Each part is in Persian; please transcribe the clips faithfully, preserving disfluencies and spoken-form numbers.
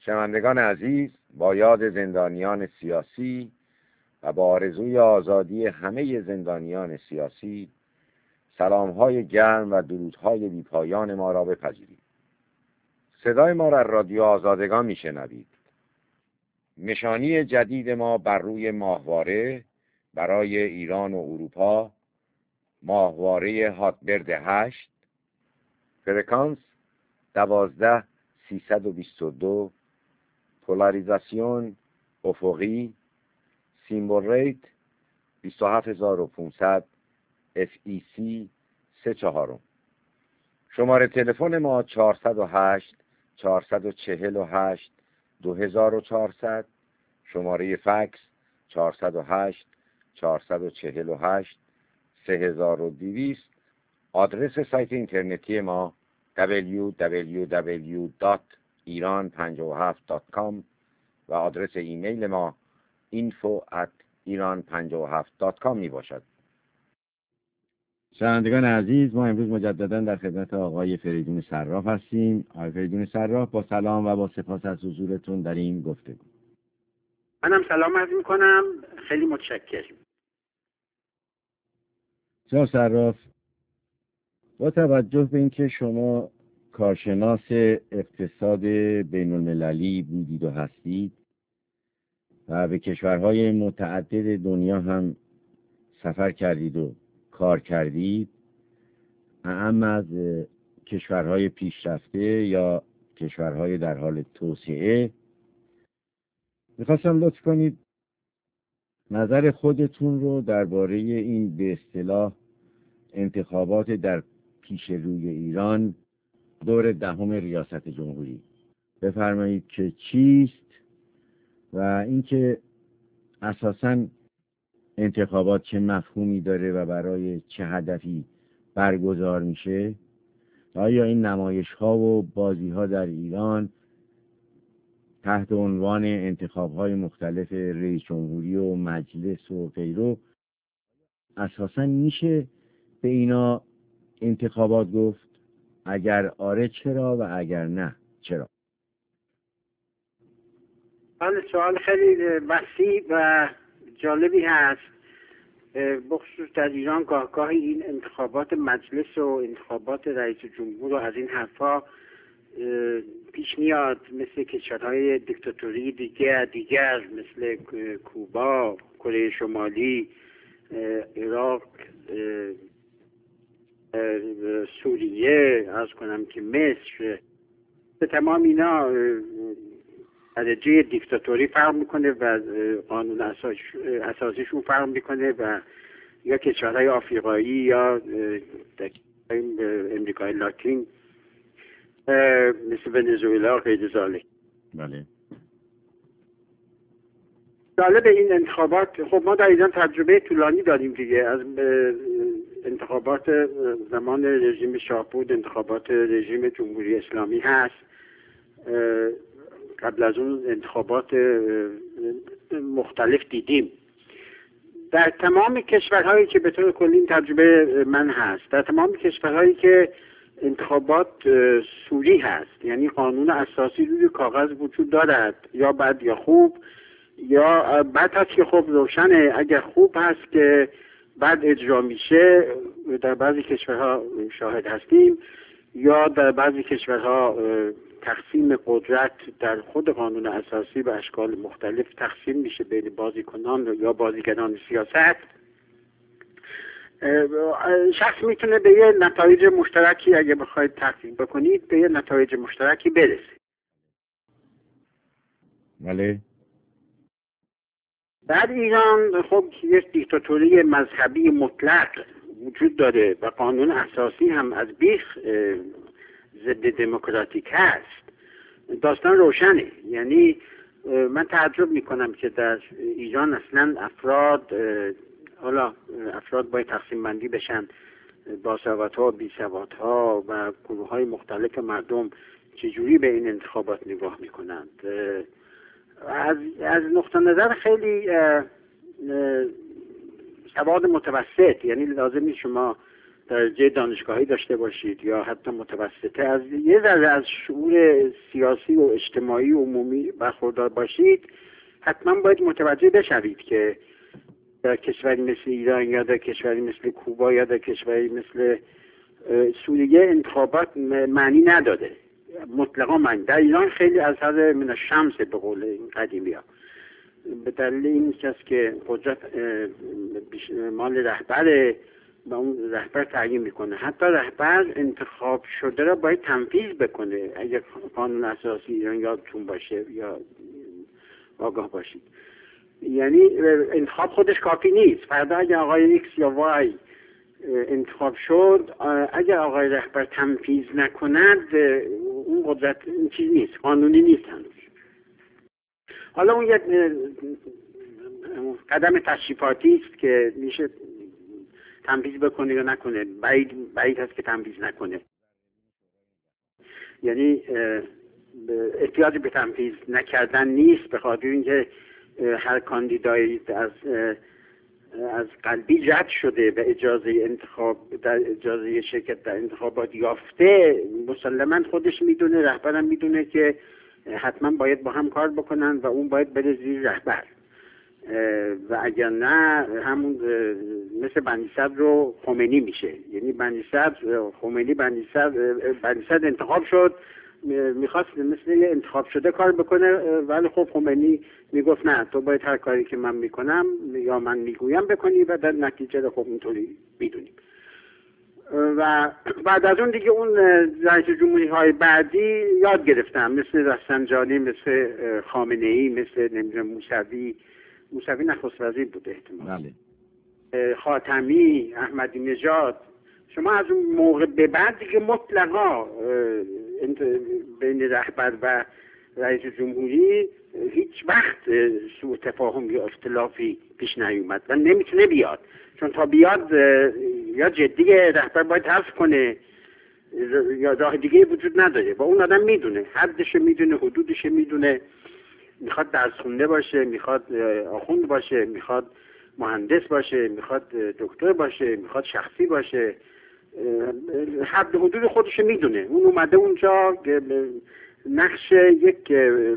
شنوندگان عزیز، با یاد زندانیان سیاسی و با آرزوی آزادی همه زندانیان سیاسی، سلام‌های گرم و درودهای بی‌پایان ما را بپذیرید. صدای ما را رادیو آزادگان میشنوید. نشانی جدید ما بر روی ماهواره برای ایران و اروپا، ماهواره هاتبرد هشت، فرکانس دوازده سیصد و بیست و دو، پولاریزاسیون افقی، سیمبل ریت بیست و هفت هزار و پانصد، اف ای سی سه چهارم. شماره تلفن ما چهارصد و هشت چهارصد و چهل و هشت دو هزار و چهارصد، شماره فکس چهارصد و هشت چهارصد و چهل و هشت سه هزار و دویست. آدرس سایت اینترنتی ما دبلیو دبلیو دبلیو دات ایران پنجاه و هفت دات کام و آدرس ایمیل ما اینفو ات ایران پنجاه و هفت دات کام می باشد. شنوندگان عزیز، ما امروز مجددا در خدمت آقای فریدون صراف هستیم. آقای فریدون صراف، با سلام و با سپاس از حضورتون در این گفتگو. منم سلام عرض می‌کنم، خیلی متشکرم. جناب صراف، با توجه به اینکه شما کارشناس اقتصاد بین المللی بودید و هستید و به کشورهای متعدد دنیا هم سفر کردید و کار کردید، اعم از کشورهای پیشرفته یا کشورهای در حال توسعه، میخواستم لطف کنید نظر خودتون رو درباره این به اصطلاح انتخابات در پیش روی ایران دور دهم ریاست جمهوری بفرمایید که چیست و اینکه اساساً انتخابات چه مفهومی داره و برای چه هدفی برگزار میشه. آیا این نمایش ها و بازی ها در ایران تحت عنوان انتخاب های مختلف رئیس جمهوری و مجلس و غیره اساساً میشه به اینا انتخابات گفت؟ اگر آره چرا و اگر نه چرا؟ بله، سوال خیلی وسیع و جالبی هست. بخصوص در ایران گاهگاهی این انتخابات مجلس و انتخابات رئیس جمهور و از این حرفا پیش میاد، مثل کشورهای دیکتاتوری دیگر دیگر مثل کوبا، کره شمالی، عراق، سوریه، عرض کنم که مصر. به تمام اینا درجه دیکتاتوری فرق میکنه و قانون اساسیشون فرق میکنه و یا کشورهای آفریقایی یا امریکای لاتین مثل ونزوئلا و غیر ذالک. بله. جالب این انتخابات، خب ما در ایران تجربه طولانی داریم دیگه، از انتخابات زمان رژیم شاه بود، انتخابات رژیم جمهوری اسلامی هست، قبل از اون انتخابات مختلف دیدیم. در تمام کشورهایی که به طور کلی این تجربه من هست، در تمام کشورهایی که انتخابات سوری هست، یعنی قانون اساسی روی کاغذ وجود دارد، یا بد یا خوب، یا بد هست که خوب روشنه، اگر خوب هست که بعد اجرا میشه، در بعضی کشورها شاهد هستیم، یا در بعضی کشورها تقسیم قدرت در خود قانون اساسی به اشکال مختلف تقسیم میشه بین بازیکنان یا بازیگران سیاست. شخص میتونه به یه نتایج مشترکی، اگه بخواید تحقیق بکنید، به یه نتایج مشترکی برسه. بله. در ایران خب یک دیکتاتوری مذهبی مطلق وجود داره و قانون اساسی هم از بیخ ضد دموکراتیک هست. داستان روشنه. یعنی من تعجب میکنم که در ایران اصلا افراد، حالا افراد باید تقسیم بندی بشن، باسوادها، بیسوادها و گروه های مختلف مردم چجوری به این انتخابات نگاه میکنند. از از نقطه نظر خیلی سواد متوسط، یعنی لازم نیست شما درجه دانشگاهی داشته باشید یا حتی متوسطه، از یه ذره از شعور سیاسی و اجتماعی و عمومی برخوردار باشید، حتما باید متوجه بشوید که در کشوری مثل ایران یا در کشوری مثل کوبا یا در کشوری مثل سوریه انتخابات معنی نداده، مطلقا معنی. در ایران خیلی از حد من الشمس به قول این قدیمی ها، به دلیل این است که قدرت مال رهبر و اون رهبر تعیین میکنه. حتی رهبر انتخاب شده را باید تنفیذ بکنه. اگر قانون اساسی ایران یادتون باشه یا آگاه باشید، یعنی انتخاب خودش کافی نیست. فردا اگر آقای ایکس یا وای انتخاب شد، اگر آقای رهبر تنفیذ نکند، اون قدرت این چیز نیست، قانونی نیست هنوز. حالا اون یک قدم تشریفاتی است که میشه تنفیذ بکنه یا نکنه. بعید بعید هست که تنفیذ نکنه، یعنی احتیاج به تنفیذ نکردن نیست، به خاطر اینکه هر کاندیدایی از از قلبی رد شده به اجازه انتخاب در اجازه شرکت در انتخابات یافته، مسلما خودش میدونه، رهبرم میدونه که حتما باید با هم کار بکنن و اون باید بره زیر رهبر، و اگر نه همون مثل بنی صدر رو خمینی میشه. یعنی بنی صدر خمینی بنی صدر بنی صدر انتخاب شد، میخواست مثل انتخاب شده کار بکنه، ولی خب خمینی میگفت نه، تو باید هر کاری که من میکنم یا من میگویم بکنی و در نتیجه رو خب اینطوری میدونیم. و بعد از اون دیگه اون رئیس جمهوری های بعدی یاد گرفتم، مثل رفسنجانی، مثل خامنه ای، مثل نمیدونم موسوی موسوی نخست وزیر بود احتمال، بله. خاتمی، احمدی نژاد. شما از اون موقع به بعد دیگه مطلقا بین رهبر و رئیس جمهوری هیچ وقت سوء تفاهم یا اختلافی پیش نیومد و نمیتونه بیاد، چون تا بیاد یا جدی رهبر باید حذف کنه یا راه دیگه وجود نداره و اون آدم میدونه، حدش میدونه، حدودش میدونه، میخواد درس خونده باشه، میخواد آخوند باشه، میخواد مهندس باشه، میخواد دکتر باشه، میخواد شخصی باشه، حد حدود خودش میدونه. اون اومده اونجا نقش یک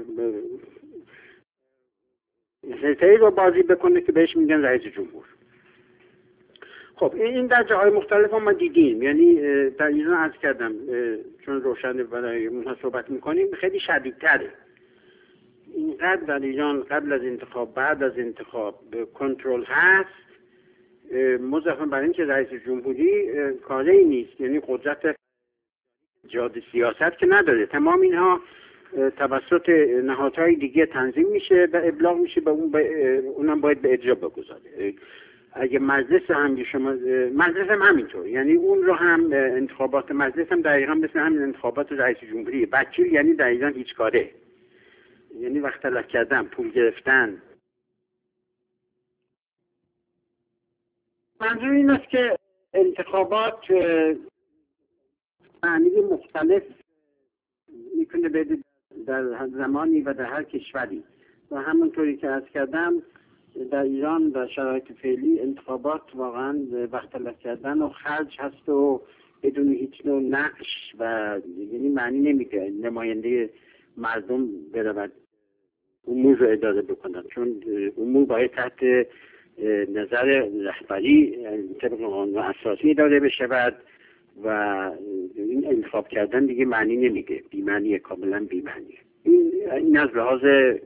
حرفه‌ای رو بازی بکنه که بهش میگن رئیس جمهور. خب این در جاهای مختلف ما دیدیم، یعنی در ایران عرض کردم چون روشن برای اونها صحبت میکنیم خیلی شدیدتره. اینقدر در ایران قبل از انتخاب بعد از انتخاب کنترل هست، مضافاً بر اینکه رئیس جمهوری کاری نیست، یعنی قدرت ایجاد سیاست که نداره. تمام اینها توسط نهادهای دیگه تنظیم میشه و ابلاغ میشه به اون، اونم باید به اجرا بگذاره. اگه مجلس هم شما مجلس هم همینطور، یعنی اون رو هم انتخابات مجلس هم دقیقاً مثل همین انتخابات رئیس جمهوری. وکیل یعنی در ایران هیچ کاره، یعنی وقت تلف کردن، پول گرفتن. منظور این است که انتخابات معنی مختلف میتونه بده در زمانی و در هر کشوری، و همونطوری که عرض کردم در ایران در شرایط فعلی انتخابات واقعا وقت تلف کردن و خرج هست و بدون هیچ نوع نقش، و یعنی معنی نمیده نماینده مردم برود امور رو اداره بکنن، چون امور باید تحت نظر رهبری طبق قانون اساسی اداره بشود و این انتخاب کردن دیگه معنی نمیده، بی‌معنیه، کاملا بی‌معنیه. این این از لحاظ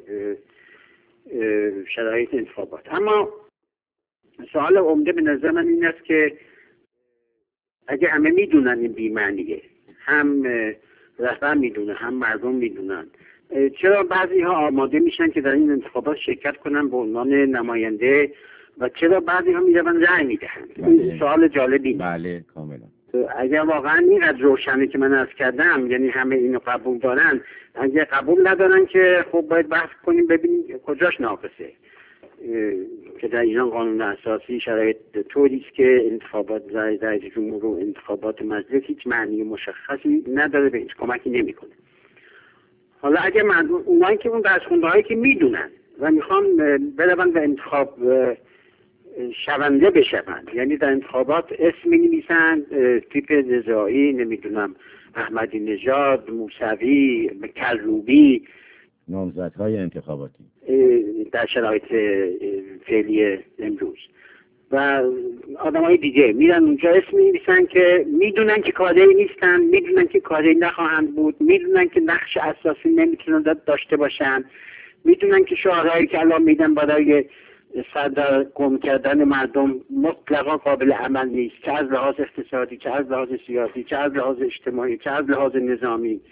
شرایط انتخابات. اما سوال عمده به نظر من این است که اگه همه میدونن این بی‌معنیه، هم رهبر میدونه هم مردم میدونن، چرا بعضی ها آماده میشن که در این انتخابات شرکت کنن به عنوان نماینده و چرا بعضی ها میرون رأی میدهن؟ این سوال جالبی. بله کاملا. اگر واقعا اینقدر روشنه که من عرض کردم، یعنی همه اینو قبول دارن، اگر قبول ندارن که خب باید بحث کنیم ببینیم کجاش ناقصه. که در ایران قانون اساسی شرایط طوری است که انتخابات رئیس جمهور و انتخابات مجلس هیچ معنی مشخصی نداره، به هیچ کمکی نمیکنه. حالا اگه من اونایی که اون درس خونده‌هایی که میدونن و میخوان برون به انتخاب شونده بشوند. یعنی در انتخابات اسم می‌نویسند، تیپ رضایی، نمیدونم احمدی نژاد، موسوی، کروبی، نامزدهای انتخاباتی در شرایط فعلی امروز و آدمای دیگه میرن اونجا اسم می‌نویسن که میدونن که کادری نیستن، میدونن که کادری نخواهند بود، میدونن که نقش اساسی نمیتونن داشته باشن، میدونن که شعارهایی که الان میدن برای سردر گم کردن مردم مطلقا قابل عمل نیست، چه از لحاظ اقتصادی، چه از لحاظ سیاسی، چه از لحاظ اجتماعی، چه از لحاظ نظامی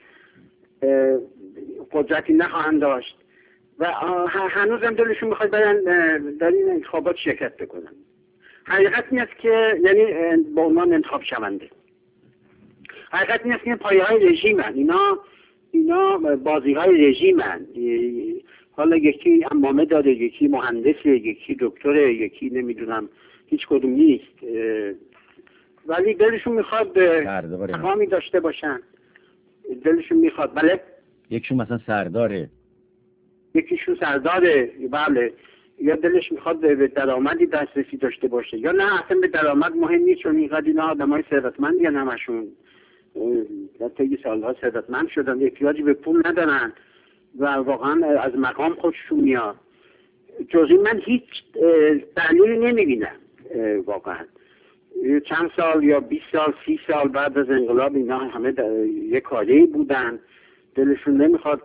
قدرتی نخواهند داشت و هنوز هم دلشون میخواد برن در این انتخابات شرکت بکنن. حقیقت این است که یعنی با عنوان انتخاب شونده، حقیقت این است که پایه های رژیم هن. اینا اینا بازی های رژیم هن. حالا یکی امامه داره، یکی مهندسه، یکی دکتره، یکی نمیدونم هیچ کدوم نیست، ولی دلشون میخواد مقامی داشته باشن، دلشون میخواد. بله، یکیشون مثلا سرداره، یکیشون سرداره، بله، یا دلش میخواد به درآمدی دسترسی داشته باشه، یا نه اصلا به درآمد مهم نیست، چون اینقدر اینا آدمای ثروتمندی ان، همشون در طی سالها ثروتمند شدن، احتیاجی به پول ندارن و واقعا از مقام خودشون میاد. جز این من هیچ دلیلی نمیبینم واقعا. چند سال یا بیست سال سی سال بعد از انقلاب اینا همه یک کاری بودن، دلشون نمیخواد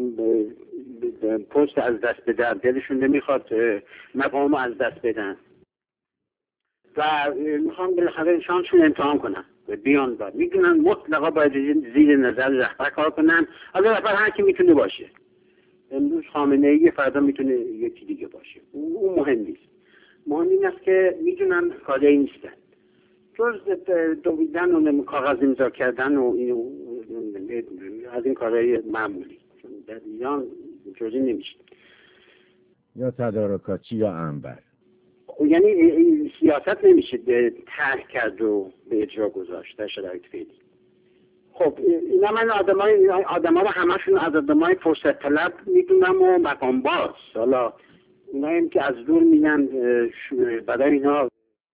پست از دست بدن، دلشون نمیخواد مقام از دست بدن و میخوام بالاخره شانسشون امتحان کنن بیان بعد. میدونن مطلقا باید زیر نظر رهبر کار کنن. حالا رهبر هر کی میتونه باشه، امروز خامنه ای، فردا میتونه یکی دیگه باشه، اون مهم نیست. مهم این است که میدونن کاری نیستن، جز دویدن و کاغذ امضا کردن و این از این کارهای معمولی در ایران جزی نمیشه، یا تدارکاتی یا انبر. یعنی سیاست نمیشه طرح کرد و به اجرا گذاشت در شرایط فعلی. خب اینا من آدمای آدما رو همشون از آدمای فرصت طلب میدونم و مقام باز. حالا اینا هم که از دور میگن برای اینا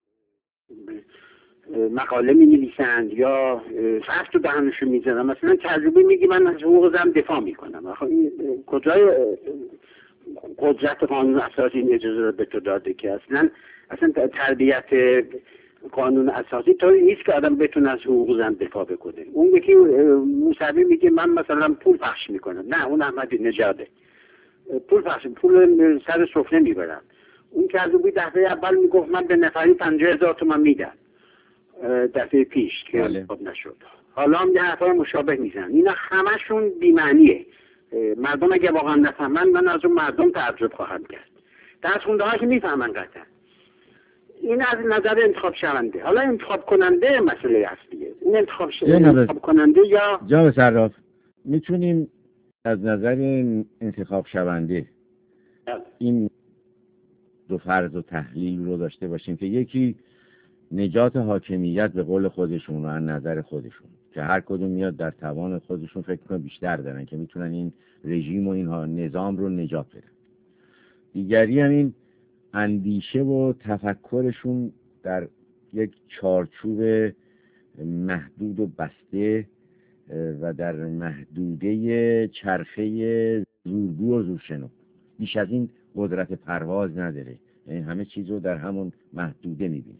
مقاله می نویسند یا حرف تو دهنشون میزنن، مثلا تجربه میگی من از حقوق زن دفاع میکنم. آخه این کجای قدرت قانون اساسی این اجازه رو به تو داده که اصلا اصلا تربیت قانون اساسی طوری نیست که آدم بتونه از حقوق زن دفاع بکنه. اون یکی موسوی میگه من مثلا پول پخش میکنم، نه اون احمدی نژاده، پول پخش، پول سر سفره میبرم. اون که از اون دفعه اول میگفت من به نفری پنجاه هزار تومان میدم دفعه پیش که انتخاب نشد، حالا هم یه حرفای مشابه میزنن. اینا همشون بی‌معنیه. مردم اگه واقعا نفهمن من از اون مردم تعجب خواهم کرد. درس خونده ها که میفهمن قطعا. این از نظر انتخاب شونده. حالا انتخاب کننده مسئله اصلیه. این انتخاب, ش... انتخاب کننده یا جناب صراف میتونیم از نظر انتخاب شونده این دو فرض و تحلیل رو داشته باشیم که یکی نجات حاکمیت به قول خودشون و از نظر خودشون که هر کدوم میاد در توان خودشون فکر کنم بیشتر دارن که میتونن این رژیم و اینها نظام رو نجات بدن. دیگری هم این اندیشه و تفکرشون در یک چارچوب محدود و بسته و در محدوده چرخه زورگو و زورشنو، بیش از این قدرت پرواز نداره. یعنی همه چیز رو در همون محدوده میبینه.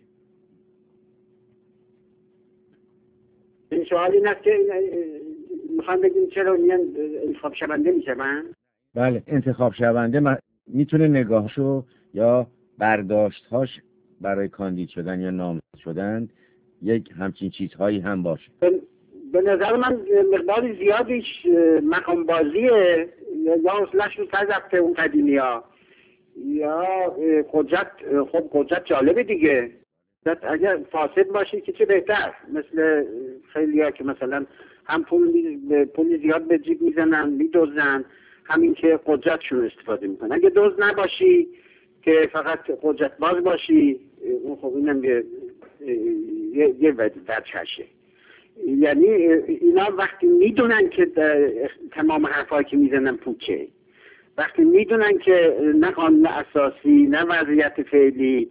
این سوال این است که میخوام بگیم چرا این انتخاب شونده میشه؟ من بله، انتخاب شونده م... میتونه نگاهشو یا برداشتهاش برای کاندید شدن یا نامزد شدن یک همچین چیزهایی هم باشه. به نظر من مقدار زیادیش مقام بازیه، یا اصلش رو تضبط اون قدیمی ها، یا قدرت. خب قدرت جالبه دیگه، اگر فاسد باشه که چه بهتر. مثل خیلی ها که مثلا هم پول پول زیاد به جیب میزنن میدوزن، همین که قدرتشون استفاده میکنن. اگه دوز نباشی که فقط قدرت باز باشی، اون خب اینم یه یه وجهشه. یعنی اینا وقتی میدونن که تمام حرفایی که میزنن پوچه، وقتی میدونن که نه قانون اساسی نه وضعیت فعلی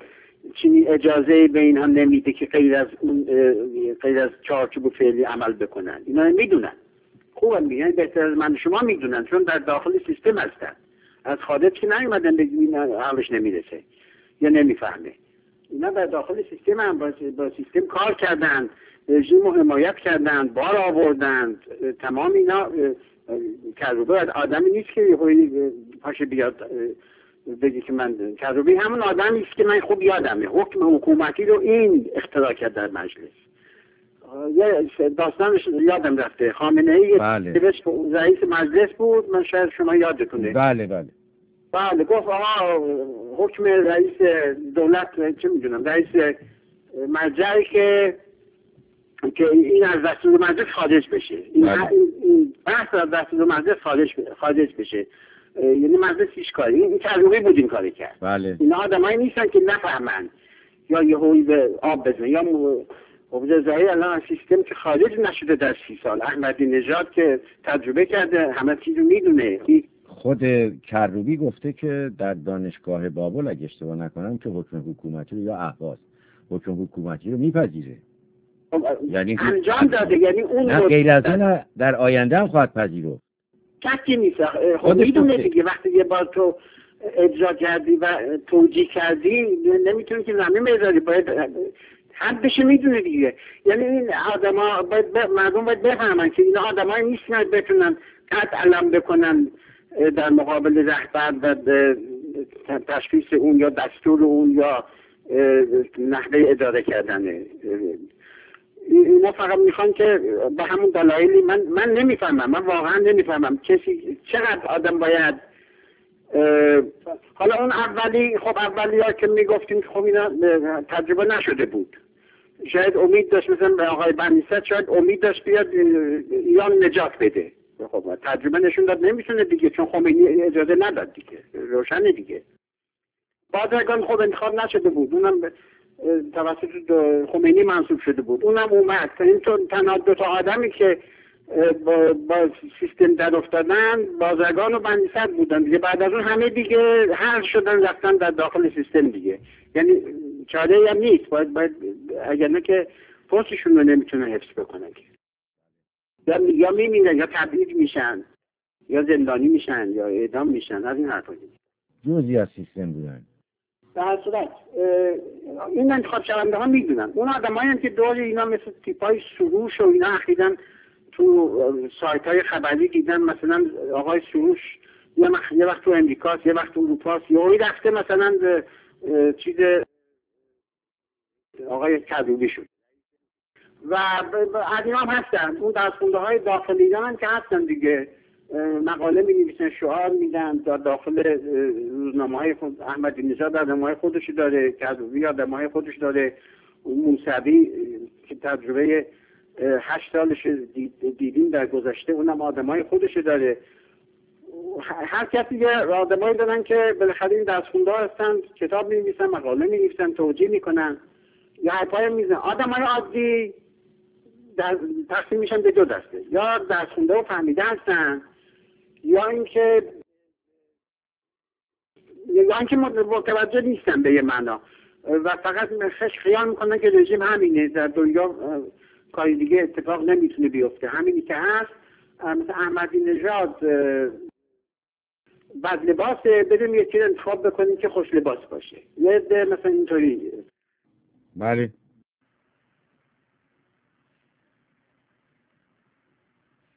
چنین اجازه به اینها نمیده که غیر از اون غیر از چارچوب فعلی عمل بکنن. اینا میدونن، خوبه میگن، بهتر از من شما میدونن، چون در داخل سیستم هستن. از خارج که نیومدن بگین عقلش نمیرسه یا نمیفهمه. اینا در داخل سیستم هم با, با سیستم کار کردن، رژیم رو حمایت کردن، بار آوردن. تمام اینا کروبی آدمی نیست که یهویی پاشه بیاد بگی که من کروبی همون آدمی است که من خوب یادمه حکم حکومتی رو این اختراع کرد در مجلس. یه داستانش یادم رفته، خامنه ای بله. رئیس مجلس بود، من شاید شما یادتونه. بله بله بله گفت آقا حکم رئیس دولت چه میدونم رئیس مرجعی که که این از دستور مجلس خارج بشه، این, بله. این بحث از دستور مجلس خارج خارج بشه، یعنی مجلس هیچ کاری، این تجربه بود این کاری کرد. بله. اینا آدمایی نیستن که نفهمن یا یهویی به آب بزنن یا مبارزه ظاهری الان از سیستم که خارج نشده در سی سال. احمدی نژاد که تجربه کرده، همه چیزو میدونه. خود کروبی گفته که در دانشگاه بابل اگه اشتباه نکنم که حکم حکومتی رو یا اهواز حکم حکومتی رو میپذیره، یعنی انجام داده، یعنی اون نه غیر از اون در آینده هم خواهد پذیرفت. شکی نیست. خب میدونه دیگه وقتی یه بار تو اجرا کردی و توجیه کردی نمیتونی که زمین بذاری، باید حدش میدونه دیگه. یعنی این آدما باید ب... مردم باید بفهمن که این آدمایی نیستن بتونن قد علم بکنن در مقابل رهبر و تشخیص اون یا دستور اون یا نحوه اداره کردنه. اینا فقط میخوان که به همون دلایلی من من نمیفهمم، من واقعا نمیفهمم کسی چقدر آدم باید حالا اون اولی خب اولی ها که میگفتیم که خب اینا تجربه نشده بود، شاید امید داشت مثلا به آقای بنی‌صدر شاید امید داشت بیاد ایران نجات بده. خب تجربه نشون داد نمیتونه دیگه، چون خمینی اجازه نداد دیگه، روشنه دیگه. بازرگان خب انتخاب نشده بود، اونم توسط خمینی منصوب شده بود، اونم اومد. این تنها دو تا آدمی که با, با سیستم در افتادن بازرگان و بنی‌صدر بودن دیگه. بعد از اون همه دیگه حل شدن رفتن در داخل سیستم دیگه. یعنی چاره هم نیست، باید باید اگر نه که پستشون رو نمیتونه حفظ بکنه که یا یا میمیرن یا تبعید میشن یا زندانی میشن یا اعدام میشن. از این حرفا جزئی از سیستم بودن. به هر صورت این انتخاب شونده ها میدونن. اون آدمایی هم که دور اینا مثل تیپای سروش و اینا اخیراً تو سایت های خبری دیدن، مثلا آقای سروش یه, مخ... یه وقت تو امریکاست، یه وقت تو اروپاست، یه هایی رفته مثلا چیز آقای کروبی شد و از اینا هم هستن. اون دستخونده های داخلی ایران که هستن دیگه، مقاله می نویسن، شعار میدن در داخل روزنامه های خود. احمدی نژاد آدمای های خودش داره، کروبی آدمای های خودش داره، موسوی که تجربه هشت سالش دیدیم در گذشته اونم آدمای خودش داره. هر کسی یه آدمایی دارن که بالاخره این دستخونده ها هستن، کتاب می نویسن، مقاله می نویسن، توجیه میکنن یا حرفای میزنن. آدمای عادی در تقسیم میشن به دو دسته، یا دستخونده و فهمیده هستن یا اینکه یا اینکه متوجه نیستن به یه معنا و فقط خیال میکنن که رژیم همینه، در دنیا کاری دیگه اتفاق نمیتونه بیفته، همینی که هست. مثل احمدی نژاد بد لباسه، بریم یکی رو انتخاب بکنیم که خوش لباس باشه. یه مثلا اینطوری. بله